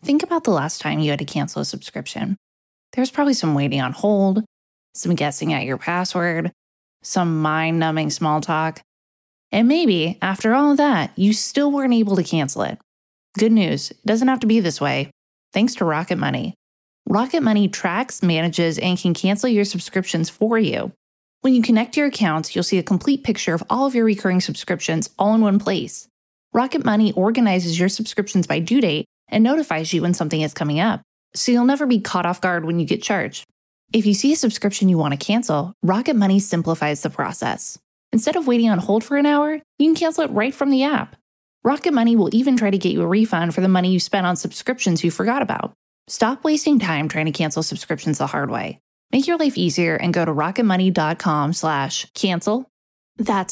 Think about the last time you had to cancel a subscription. There's probably some waiting on hold, some guessing at your password, some mind-numbing small talk. And maybe, after all of that, you still weren't able to cancel it. Good news, it doesn't have to be this way. Thanks to Rocket Money. Rocket Money tracks, manages, and can cancel your subscriptions for you. When you connect your accounts, you'll see a complete picture of all of your recurring subscriptions all in one place. Rocket Money organizes your subscriptions by due date and notifies you when something is coming up, so you'll never be caught off guard when you get charged. If you see a subscription you want to cancel, Rocket Money simplifies the process. Instead of waiting on hold for an hour, you can cancel it right from the app. Rocket Money will even try to get you a refund for the money you spent on subscriptions you forgot about. Stop wasting time trying to cancel subscriptions the hard way. Make your life easier and go to rocketmoney.com/cancel. That's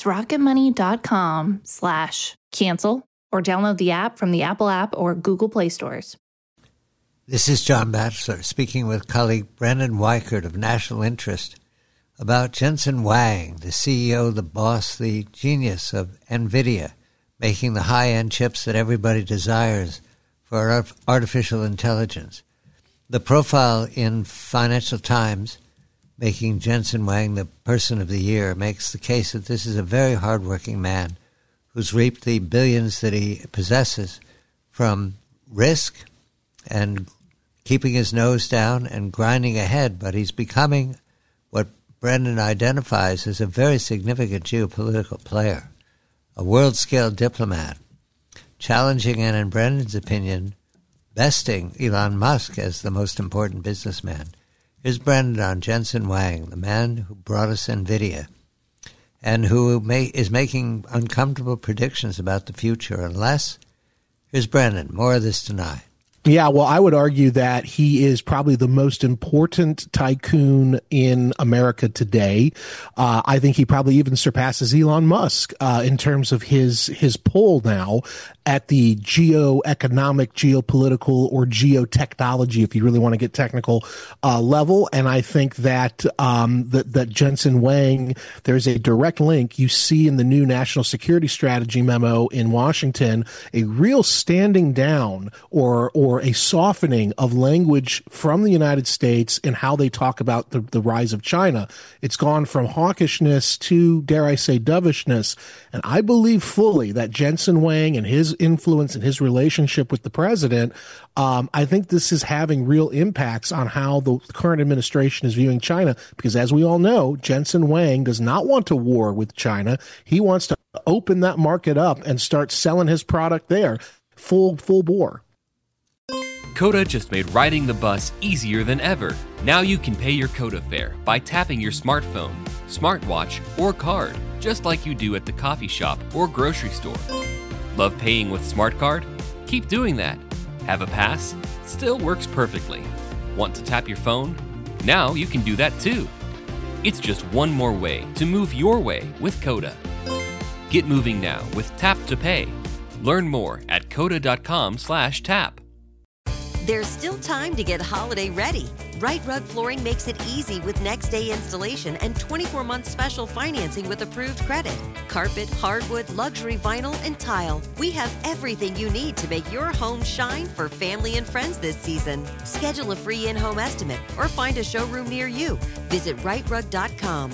rocketmoney.com/cancel, or download the app from the Apple app or Google Play stores. This is John Batchelor speaking with colleague Brendan Weichert of National Interest about Jensen Huang, the CEO, the boss, the genius of NVIDIA, making the high-end chips that everybody desires for artificial intelligence. The profile in Financial Times, making Jensen Huang the person of the year, makes the case that this is a very hardworking man who's reaped the billions that he possesses from risk and keeping his nose down and grinding ahead, but he's becoming what Brendan identifies as a very significant geopolitical player, a world-scale diplomat, challenging and, in Brendan's opinion, besting Elon Musk as the most important businessman. Here's Brendan on Jensen Huang, the man who brought us NVIDIA, and who is making uncomfortable predictions about the future. Unless, here's Brendan, more of this tonight. Yeah, well, I would argue that he is probably the most important tycoon in America today. I think he probably even surpasses Elon Musk in terms of his pull now at the geoeconomic, geopolitical, or geotechnology, if you really want to get technical, level. And I think that that Jensen Huang, there's a direct link. You see in the new National Security Strategy memo in Washington, a real standing down or a softening of language from the United States in how they talk about the rise of China. It's gone from hawkishness to, dare I say, dovishness. And I believe fully that Jensen Huang and his influence and his relationship with the president, I think this is having real impacts on how the current administration is viewing China. Because as we all know, Jensen Huang does not want to war with China. He wants to open that market up and start selling his product there full bore. Coda just made riding the bus easier than ever. Now you can pay your Coda fare by tapping your smartphone, smartwatch, or card, just like you do at the coffee shop or grocery store. Love paying with SmartCard? Keep doing that. Have a pass? Still works perfectly. Want to tap your phone? Now you can do that too. It's just one more way to move your way with Coda. Get moving now with Tap to Pay. Learn more at coda.com/tap. There's still time to get holiday ready. Right Rug Flooring makes it easy with next day installation and 24-month special financing with approved credit. Carpet, hardwood, luxury vinyl, and tile. We have everything you need to make your home shine for family and friends this season. Schedule a free in-home estimate or find a showroom near you. Visit rightrug.com,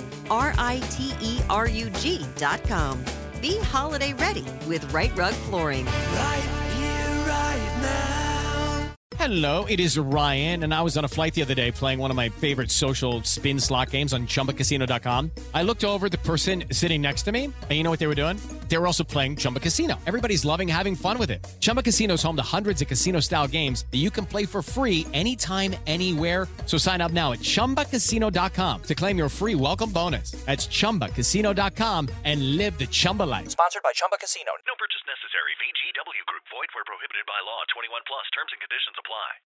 RITERUG.com. Be holiday ready with Right Rug Flooring. Right here, right now. Hello, it is Ryan, and I was on a flight the other day playing one of my favorite social spin slot games on ChumbaCasino.com. I looked over at the person sitting next to me, and you know what they were doing? They were also playing Chumba Casino. Everybody's loving having fun with it. Chumba Casino is home to hundreds of casino-style games that you can play for free anytime, anywhere. So sign up now at ChumbaCasino.com to claim your free welcome bonus. That's ChumbaCasino.com and live the Chumba life. Sponsored by Chumba Casino. No purchase necessary. VGW Group. Void where prohibited by law. 21 plus. Terms and conditions apply.